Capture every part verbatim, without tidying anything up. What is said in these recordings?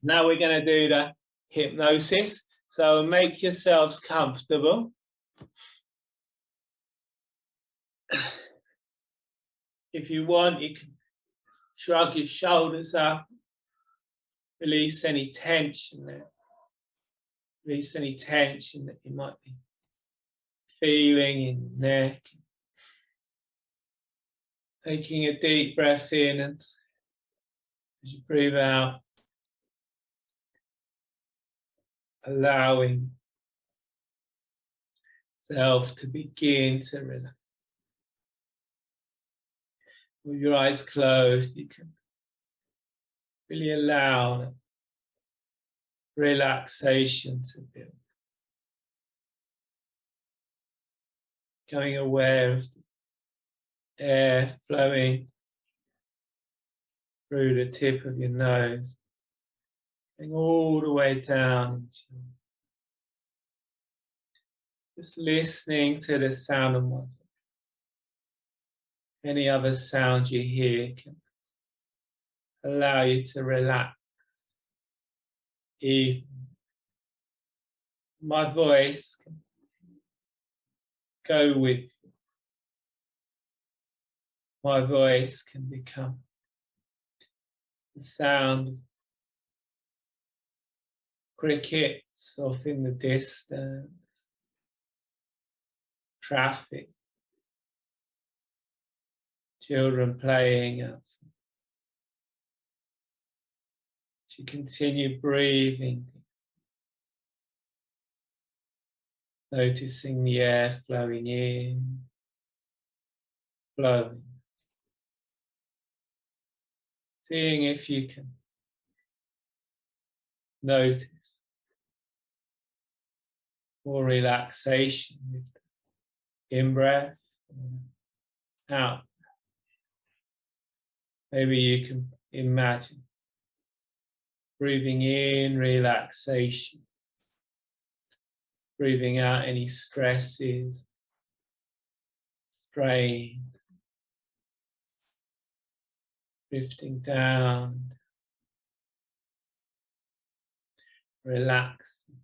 Now we're going to do the hypnosis. So make yourselves comfortable. If you want, you can shrug your shoulders up, release any tension there, release any tension that you might be feeling in your neck. Taking a deep breath in, and as you breathe out, allowing self to begin to relax. With your eyes closed, you can really allow relaxation to build. Becoming aware of the air flowing through the tip of your nose, going all the way down into your, just listening to the sound of my voice. Any other sound you hear can allow you to relax. Even my voice can go with you. My voice can become the sound of crickets off in the distance, traffic, children playing outside. As you continue breathing, noticing the air flowing in, flowing. Seeing if you can notice more relaxation with the in-breath and out. Maybe you can imagine breathing in relaxation, breathing out any stresses, strain, drifting down, relaxing,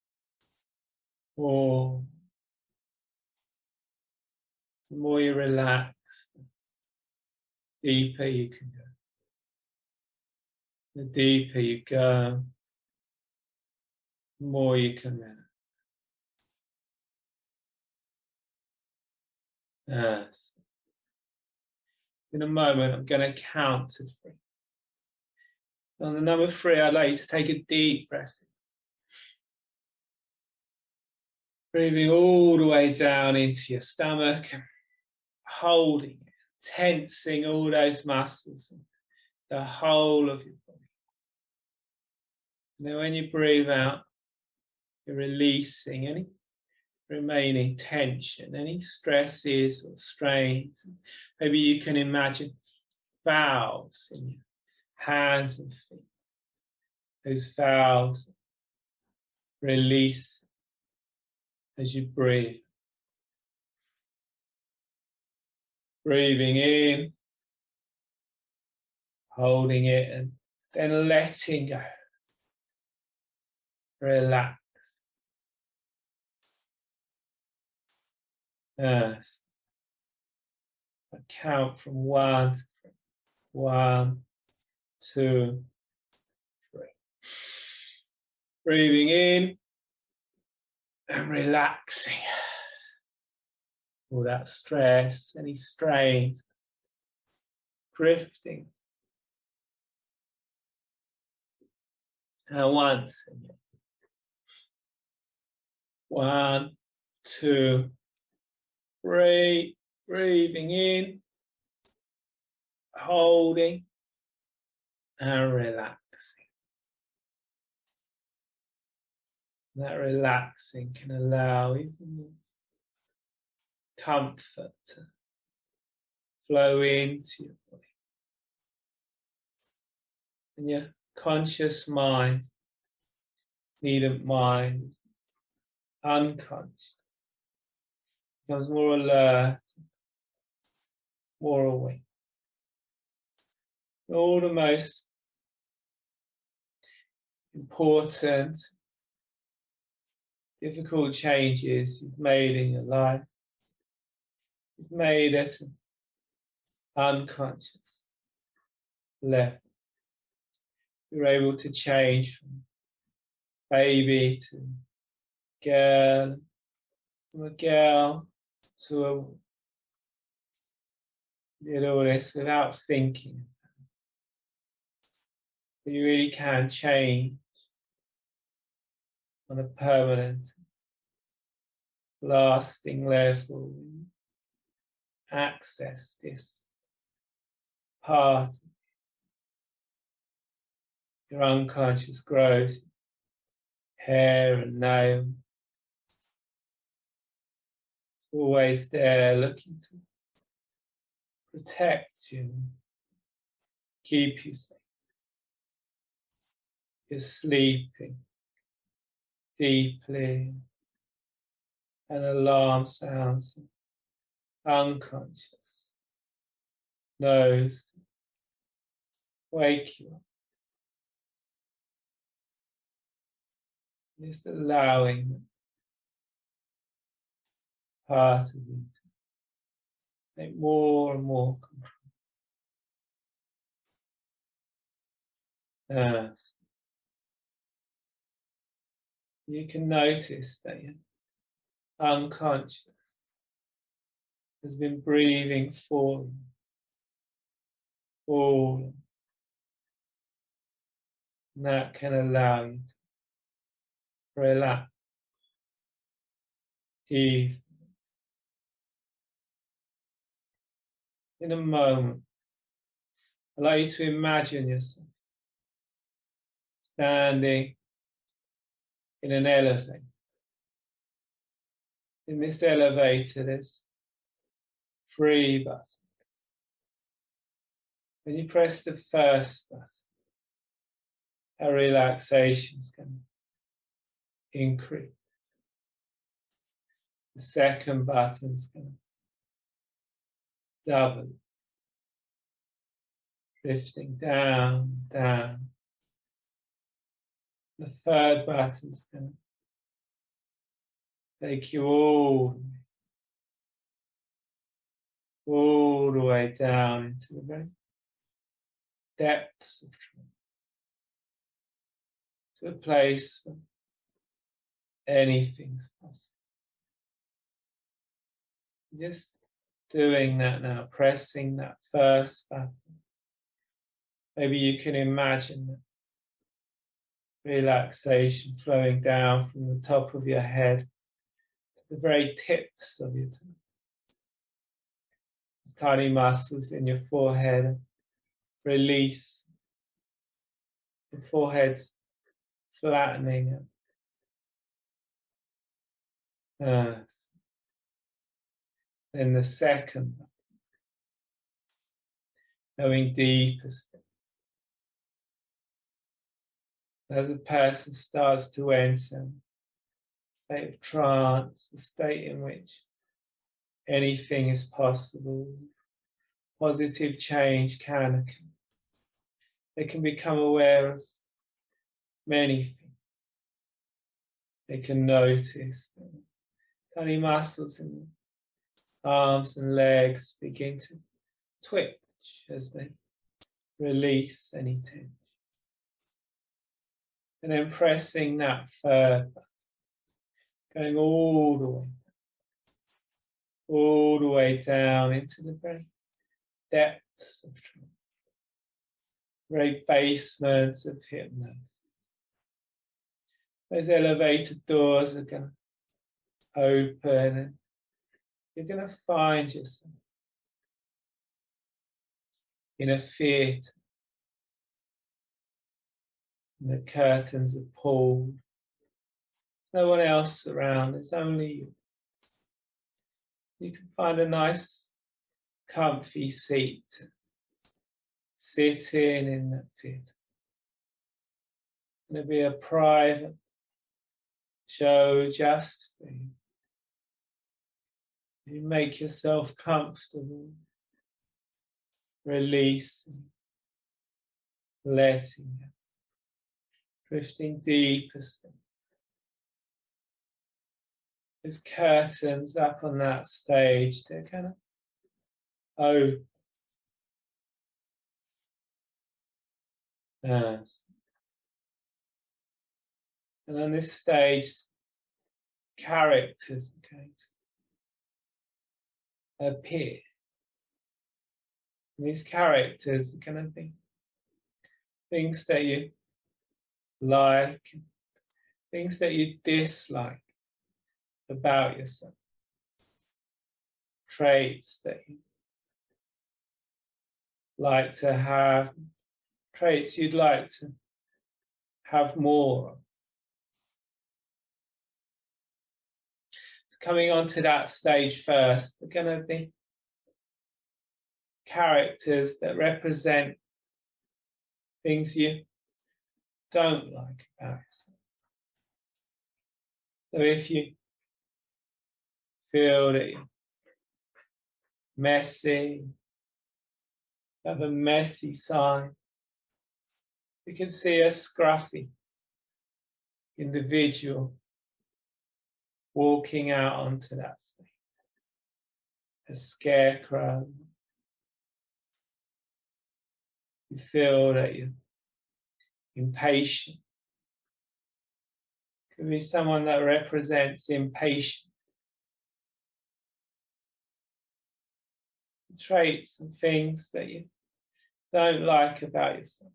or the more you relax, the deeper you can go. The deeper you go, the more you can relax. Yes. In a moment, I'm going to count to three. On the number three, I'd like you to take a deep breath. Breathing all the way down into your stomach, holding it, tensing all those muscles, the whole of your body. And then when you breathe out, you're releasing any remaining tension, any stresses or strains. Maybe you can imagine valves in your hands and feet. Those valves release as you breathe. Breathing in, holding it, and then letting go. Relax. Yes. I count from one to three. One, two, three. Breathing in and relaxing. All that stress, any strain, drifting. And once again. One, two, three. Breathing in, holding, and relaxing. That relaxing can allow even more comfort to flow into your body. And your conscious mind, needn't mind, unconscious, becomes more alert, more awake. All the most important, difficult changes you've made in your life. You've made it an unconscious level. You're able to change from baby to girl, from a girl to a woman. You did all this without thinking. But you really can change on a permanent, lasting level. Access this part of your unconscious growth, hair and nail. It's always there, looking to protect you, keep you safe. You're sleeping deeply, and alarm sounds unconscious knows to wake you up. Just allowing the part of you to take more and more control. Uh, you can notice that you're unconscious has been breathing for you, all, and that can allow you to relax, ease. In a moment, allow you to imagine yourself standing in an elevator. In this elevator, there's three buttons. When you press the first button, our relaxation is going to increase. The second button is going to double, drifting down, down. The third button is going to take you all, all the way down into the very depths of trance, to a place where anything's possible. Just doing that now, pressing that first button. Maybe you can imagine that relaxation flowing down from the top of your head to the very tips of your toes. These tiny muscles in your forehead release. The forehead's flattening out. Yes. Then the second, going deeper steps. As a person starts to enter a state of trance, a state in which anything is possible, positive change can occur. They can become aware of many things. They can notice tiny muscles in the arms and legs begin to twitch as they release any tension. And then pressing that third button, going all the way, all the way down into the very depths of trance, very basements of hypnosis. Those elevator doors are going to open and you're going to find yourself in a theatre. And the curtains are pulled. There's no one else around, there's only you. You can find a nice, comfy seat to sit in in that theatre. There'll be a private show just for you. You make yourself comfortable, releasing, letting drifting deeper still. There's curtains up on that stage. They're kind of open. Yes. And on this stage, characters are going to appear. And these characters are going to be things that you like, things that you dislike about yourself, traits that you like to have, traits you'd like to have more of. So coming onto that stage first, they're going to be characters that represent things you don't like about yourself. So if you feel that you're messy, have a messy side, you can see a scruffy individual walking out onto that stage. A scarecrow. You feel that you're impatient. Could be someone that represents impatience. Traits and things that you don't like about yourself.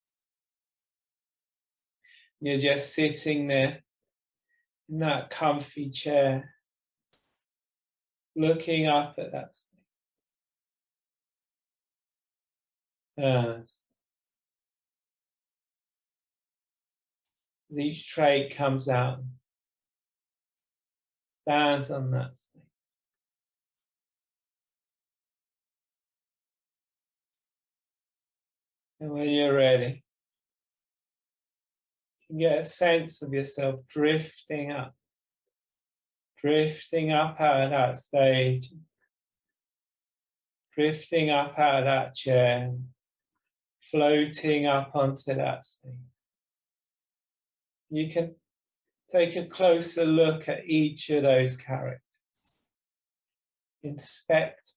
You're just sitting there in that comfy chair, looking up at that stage. Yes. As each trait comes out, stands on that stage. And when you're ready, you can get a sense of yourself drifting up, drifting up out of that stage, drifting up out of that chair, floating up onto that stage. You can take a closer look at each of those characters. Inspect,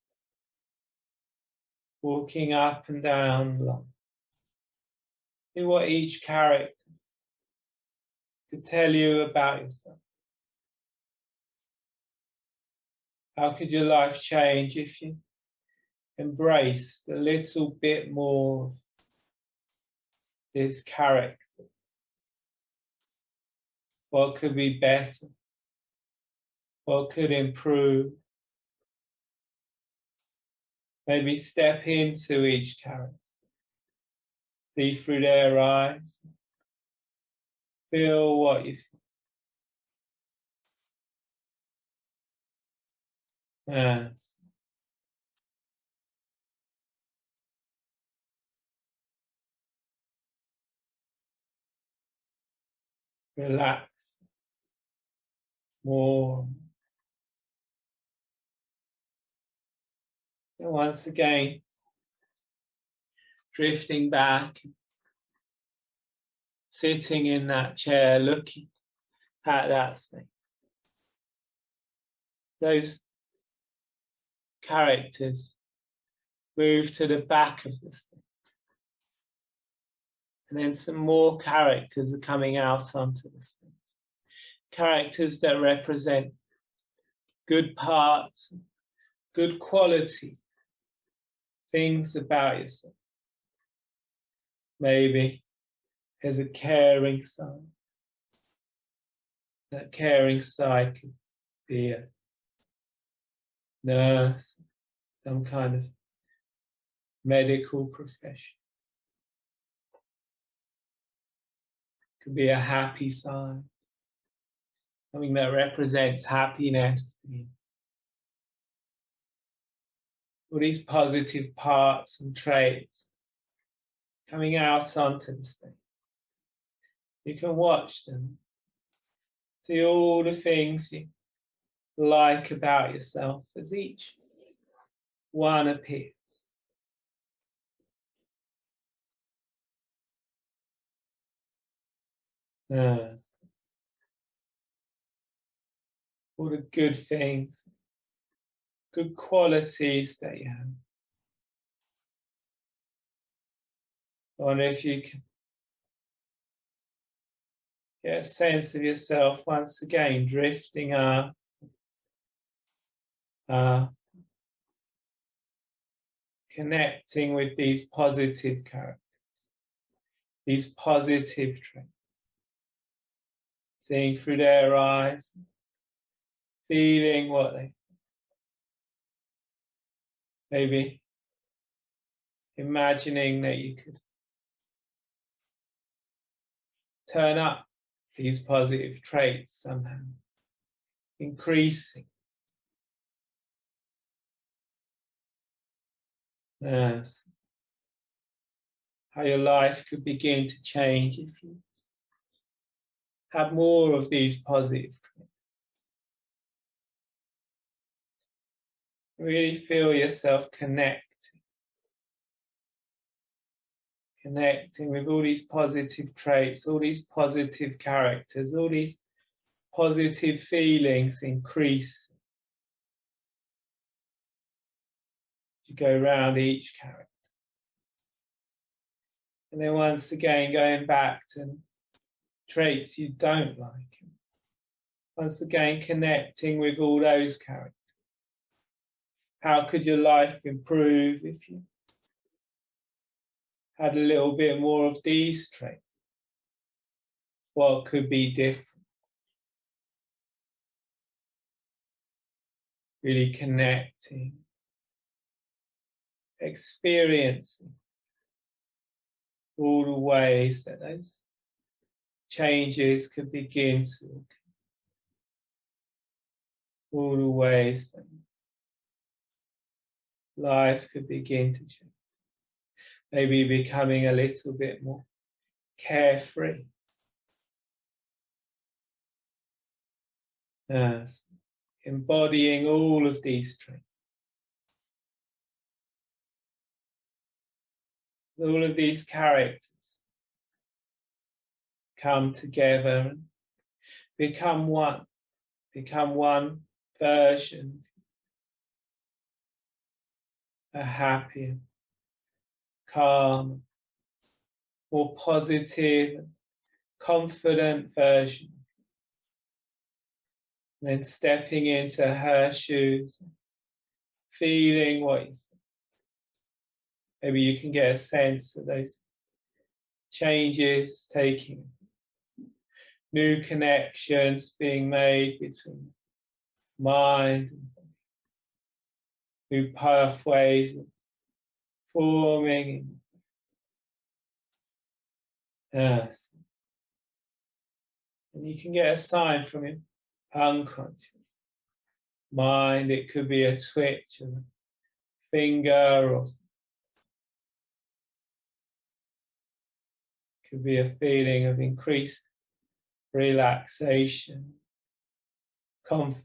walking up and down the line. See what each character could tell you about yourself. How could your life change if you embraced a little bit more of these characters? What could be better? What could improve? Maybe step into each character. See through their eyes. Feel what you feel. Yes. Relax. More. And once again, drifting back, sitting in that chair, looking at that stage. Those characters move to the back of the stage. And then some more characters are coming out onto the stage. Characters that represent good parts, good qualities, things about yourself. Maybe there's a caring side. That caring side could be a nurse, some kind of medical profession. Could be a happy side, something that represents happiness. All these positive parts and traits coming out onto the stage. You can watch them. See all the things you like about yourself as each one appears. Yes. All the good things, good qualities that you have. I wonder if you can get a sense of yourself once again drifting up, up, connecting with these positive characters, these positive traits, seeing through their eyes, feeling what they maybe imagining that you could turn up these positive traits somehow, increasing. Yes. How your life could begin to change if you have more of these positive traits. Really feel yourself connecting, connecting with all these positive traits, all these positive characters, all these positive feelings increase. You go around each character. And then once again, going back to traits you don't like. Once again, connecting with all those characters. How could your life improve if you had a little bit more of these traits? What could be different? Really connecting, experiencing all the ways that those changes could begin to occur. All the ways that life could begin to change. Maybe becoming a little bit more carefree. Yes. Embodying all of these traits. All of these characters come together and become one, become one version, a happier, calm, more positive, confident version. And then stepping into her shoes, feeling what you feel. Maybe you can get a sense of those changes taking, new connections being made between mind and body, new pathways forming. Yes. And you can get a sign from your unconscious mind. It could be a twitch of a finger, or it could be a feeling of increased relaxation, comfort,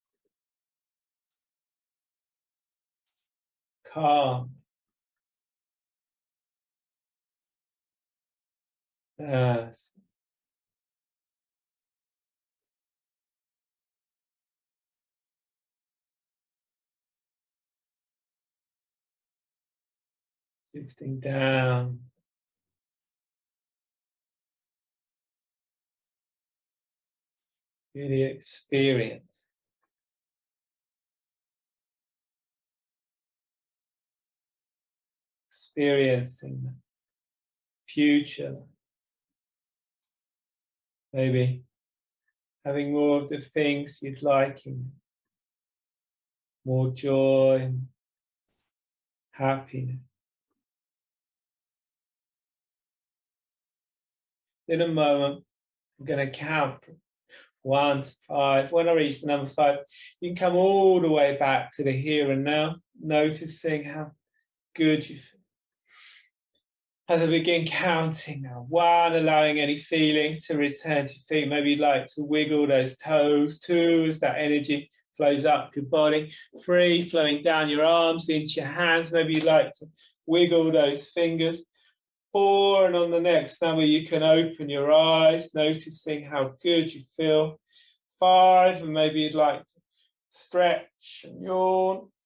calm. Yes. Drifting down. Really experience. Experiencing the future. Maybe having more of the things you'd like in more joy and happiness. In a moment, I'm going to count from one to five. When I reach the number five, you can come all the way back to the here and now, noticing how good you feel. As I begin counting now, one, allowing any feeling to return to your feet. Maybe you'd like to wiggle those toes. Two, as that energy flows up your body. Three, flowing down your arms into your hands. Maybe you'd like to wiggle those fingers. four, and on the next number you can open your eyes, noticing how good you feel. Five, and maybe you'd like to stretch and yawn.